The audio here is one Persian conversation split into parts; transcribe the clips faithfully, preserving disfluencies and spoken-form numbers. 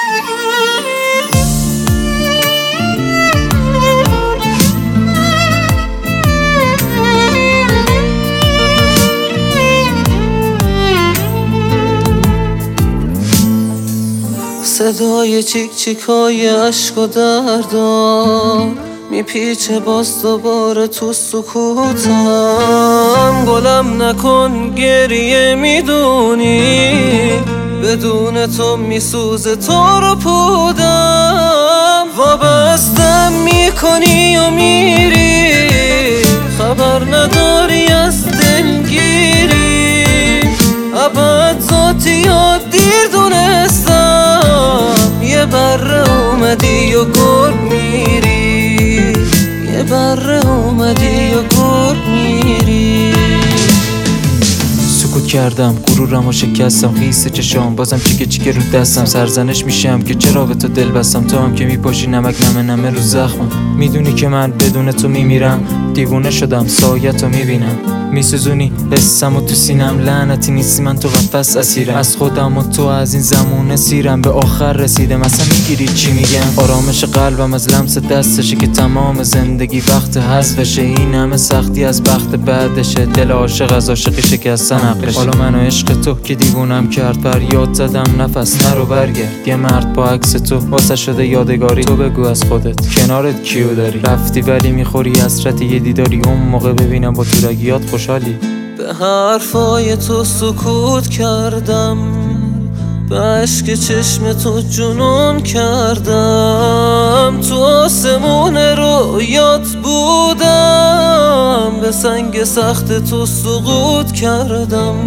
صدای چیک چیکای عشق و دردم میپیچه باز دوباره تو سکوتم. گلم نکن گریه میدونی بدون تو میسوزه تو رو پودم. وابستم میکنی و میری خبر نداری از دلگیری. ابد ذاتی یا دیر دونستم یه بره اومدی و گرگ میری. یه بره اومدی و گرگ میری. سکوت کردم غرورم و شکستم خیس چشام بازم چیکه چیکه رو دستم. سرزنش میشم که چرا به تو دل بستم. تو هم که میپاشی نمک نمه نمه رو زخمم. میدونی که من بدون تو میمیرم. دیوونه شدم سایت رو میبینم. میسوزونی حسم و تو سینم. لعنتی نیستی من تو قفس اسیرم. از خودم و تو از این زمونه سیرم. به آخر رسیدم اصلا میگیری چی میگم. آرامش قلبم از لمس دستشه که تمام زندگی وقت حذفشه. این همه سختی از بخت بعدشه. دل عاشق از عاشقی شکستن عقلشه. حالا من و عشق تو که دیوونم کرد. فریاد زدم نفس نرو برگرد. یه مرد با عکس تو واسه شده یادگاری. تو بگو از خودت کنارت کیو داری. رفتی ولی میخوری حسرت یه دیداری. اون موقع ببینم با تورگیات خوشحالی. به حرفای تو سکوت کردم. به عشق چشم تو جنون کردم. تو آسمون رویات بودم. به سنگ سخت تو سقوط کردم.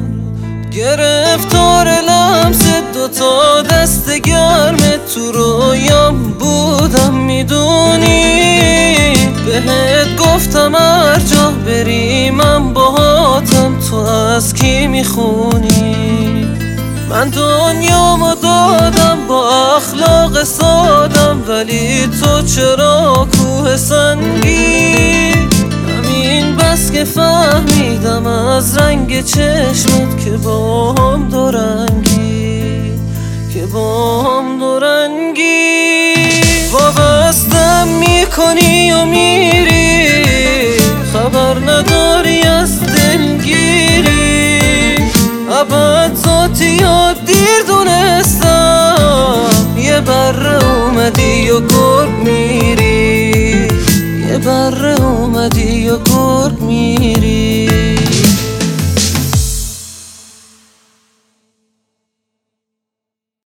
گرفتار لمس دوتا دست گرم تو رویام بودم. میدونی بهت گفتم هر جا بری من باهاتم. تو از کی میخونی؟ من دنیامو دادم با اخلاق سادم. ولی تو چرا کوه سنگی؟ همین بس که فهمیدم از رنگ چشمت که با هم دو رنگی. که با هم دو رنگی. وابستم میکنی و میری خبر نداری از دلگیری. ابد ذاتی یا دیر دونستم یه بره اومدی و گرگ میری. یه بره اومدی و گرگ میری.